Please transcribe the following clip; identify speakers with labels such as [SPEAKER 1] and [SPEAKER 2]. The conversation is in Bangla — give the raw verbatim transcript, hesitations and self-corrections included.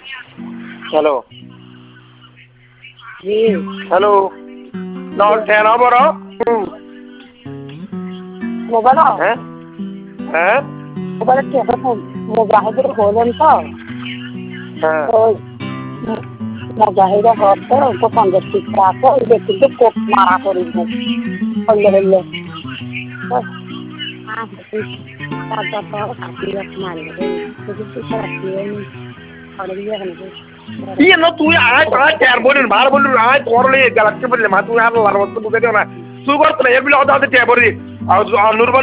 [SPEAKER 1] হ্যালো
[SPEAKER 2] জি
[SPEAKER 1] হ্যালো নট টেন বড়
[SPEAKER 2] মোবাইল
[SPEAKER 1] হ্যাঁ হ্যাঁ
[SPEAKER 2] মোবাইল মোবাইল হলেন তো
[SPEAKER 1] হ্যাঁ
[SPEAKER 2] ওই মোবাইলটা হতো দোকানদার ঠিক আছে ওই কিন্তু কোপ মারা করিব হলে হলে
[SPEAKER 1] iya no tuh ay ay ter bolin bar bolin ay torle galak ke bolle ma tu har lar wastu buge na tu gor to ya bilo da te bori